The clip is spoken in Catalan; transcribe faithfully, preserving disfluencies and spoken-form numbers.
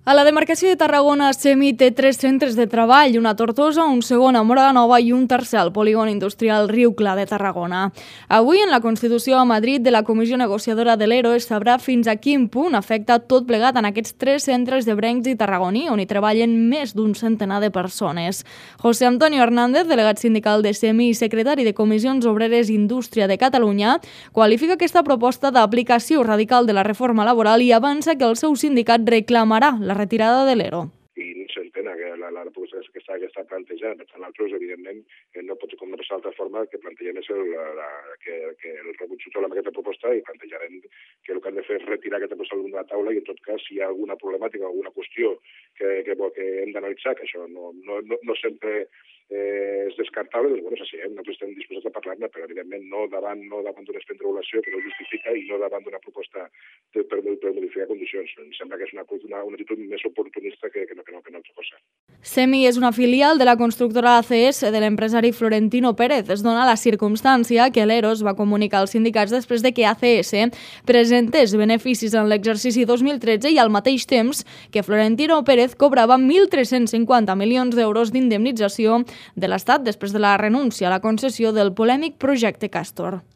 A la demarcació de Tarragona, SEMI té tres centres de treball, una a Tortosa, un segon a Móra la Nova i un tercer al polígon industrial Riu Clar de Tarragona. Avui, en la Constitució a Madrid de la Comissió Negociadora de l'E R O, es sabrà fins a quin punt afecta tot plegat en aquests tres centres de Brencs i Tarragoní, on hi treballen més d'un centenar de persones. José Antonio Hernández, delegat sindical de SEMI i secretari de Comissions Obreres i Indústria de Catalunya, qualifica aquesta proposta d'aplicació radical de la reforma laboral i avança que el seu sindicat reclamarà la retirada de l'E R O. I no s'entén que la, la proposta que està, que està plantejant. Per tant, nosaltres, evidentment, no pot ser com no passar d'altra forma que plantegem és el, la, que, que el rebuig total amb aquesta proposta i plantejarem que el que han de fer és retirar aquesta proposta de la taula i, en tot cas, si hi ha alguna problemàtica o alguna qüestió que, que, que hem d'analitzar, que això no, no, no, no sempre eh, és descartable, doncs, bueno, sí, eh? nosaltres estem disposats a parlar-ne, però, evidentment, no davant, no davant d'una expedient de regulació que no ho justifica i no davant d'una proposta de, per, per modificar condicions. Em sembla que és una, una, una actitud més oportunista que, que, no, que, no, que no altra cosa. SEMI és una filial de la constructora A C S de l'empresari Florentino Pérez. Es dona la circumstància que l'E R O es va comunicar als sindicats després de que A C S presentés beneficis en l'exercici dos mil tretze i al mateix temps que Florentino Pérez cobrava mil tres-cents cinquanta milions d'euros d'indemnització de l'Estat després de la renúncia a la concessió del polèmic projecte Castor.